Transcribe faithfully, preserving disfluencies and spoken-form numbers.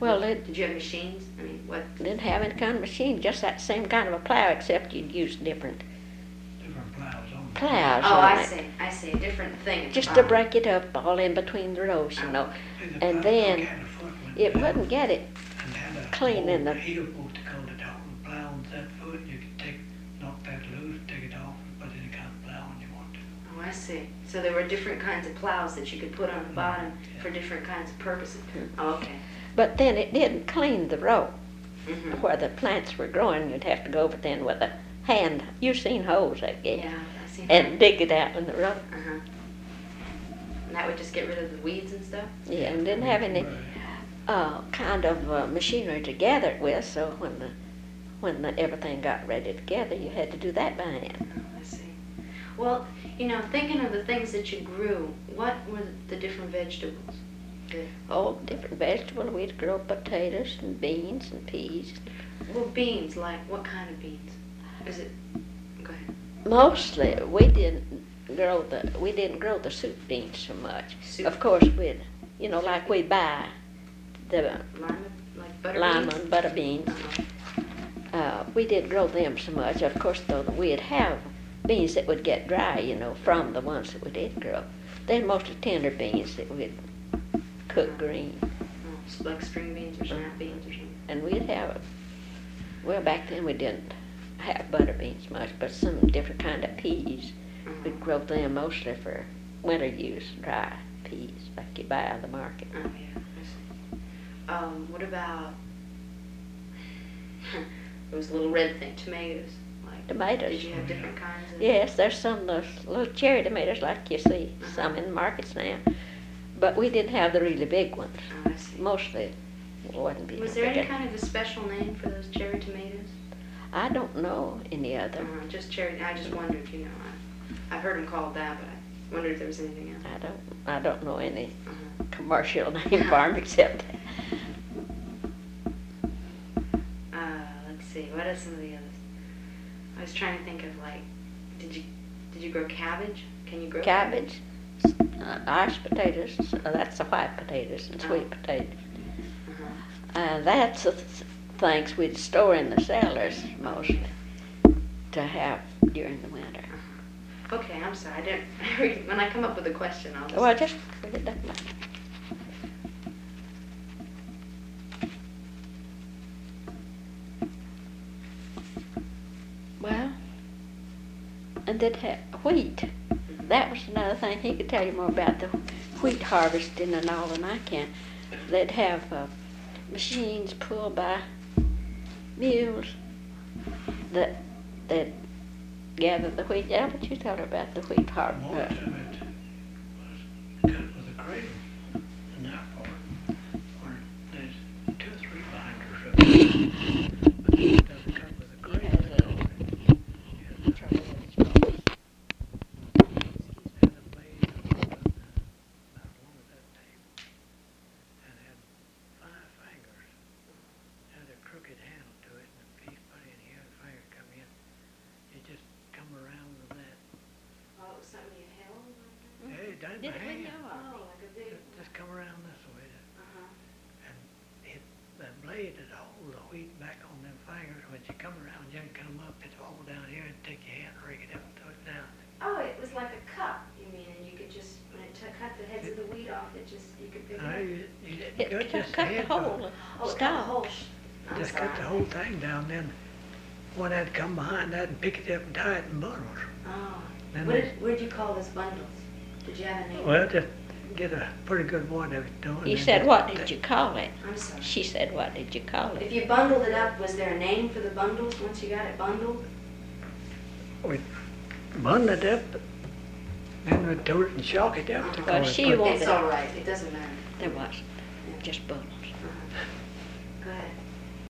Well, it Did you have machines? I mean, what? didn't have any kind of machine, just that same kind of a plow, except you'd use different Different plows on it. plows Oh, on I it. see, I see, a different thing. at the Just to bottom. break it up all in between the rows, you know. See, the And plow then had a foot went it down wouldn't get it and had a clean in little the- heel post to hold it on. The plow on that foot, you could take, knock that loose, take it off, and put any kind of plowing you want to. Oh, I see. So there were different kinds of plows that you could put on the bottom for different kinds of purposes. Oh, okay. But then it didn't clean the row Mm-hmm. where the plants were growing. You'd have to go over then with a hand. You've seen holes, I guess. Yeah, I see. And dig it out in the row. Uh-huh. And that would just get rid of the weeds and stuff? Yeah, and didn't have any uh, kind of uh, machinery to gather it with, so when the when the, everything got ready together, you had to do that by hand. Oh, I see. Well, you know, thinking of the things that you grew, what were the different vegetables? The, All different vegetables. We'd grow potatoes and beans and peas. well, beans, like what kind of beans? Is it? Go ahead. Mostly, we didn't grow the we didn't grow the soup beans so much. Soup. Of course, we'd you know like we buy the Lima, like butter lima beans? and butter beans. Uh-huh. Uh, we didn't grow them so much. Of course, though, we'd have beans that would get dry, you know, from the ones that we did grow. They're mostly tender beans that we'd cook green. Oh, like string beans or snap beans or something? And we'd have, well, back then we didn't have butter beans much, but some different kind of peas. Uh-huh. We'd grow them mostly for winter use, dry peas, like you buy out of the market. Oh, yeah, I see. Um, what about those little red thing, tomatoes? Like, Tomatoes. did you have different kinds of? Yes, there's some of those little cherry tomatoes like you see, some in the markets now. But we didn't have the really big ones. Oh, I see. Mostly wasn't big. Was there any big. kind of a special name for those cherry tomatoes? I don't know any other. Uh, just cherry. I just wondered. You know, I, I've heard them called that, but I wondered if there was anything else. I don't. I don't know any Uh-huh. commercial name for them except. Uh, let's see. What are some of the others? I was trying to think of like, did you did you grow cabbage? Can you grow Cabbage, uh, Irish potatoes, uh, that's the white potatoes and sweet Oh. potatoes. Uh-huh. Uh, that's the th- things we'd store in the cellars mostly to have during the winter. Okay, I'm sorry. I didn't. When I come up with a question, I'll just. Well, just read it down. Well, and they'd have wheat. That was another thing. He could tell you more about the wheat harvesting and all than I can. They'd have uh, machines pulled by mules that that gather the wheat. Yeah, but you tell her about the wheat Most harvest. of it was cut with a cradle in that part. Or there's two or three binders of it. But it doesn't cut with a cradle. They call it. Yeah, the trouble is, had a blade about as long as that table, and had five fingers, had a crooked handle to it, and a piece put in here, the finger come in. You just come around with that. Oh, it was something you held like that? Hey, down Did my it when you hand. are? Oh, like a big. Just, just come around this way, Uh-huh. and it, that blade would hold the wheat back on them fingers. When you come around, you can come up, it's all down here, and take your hand and rig it up and throw it down. Oh, it was like a cup, you mean, and you could just, when it t- cut the heads of the wheat off, it just, you could pick it No, up? you, you didn't It cut cut, just cut the the head whole off. Oh, it cut the stalk. whole, sh- I'm Just sorry. cut the whole thing down, then one had to come behind that and pick it up and tie it in bundles. Oh. Then What they- did, what'd you call those bundles? Did you have a name? Well, just get a pretty good one of it done. He and said, then what just- did you call it? I'm sorry. She said, what did you call If it? you bundled it up, was there a name for the bundles once you got it bundled? We bundled it up, then we told it and shock it up. to Uh-huh. call Well, it she bundle. wanted- It's all right, it doesn't matter. There was just bundles. Uh-huh.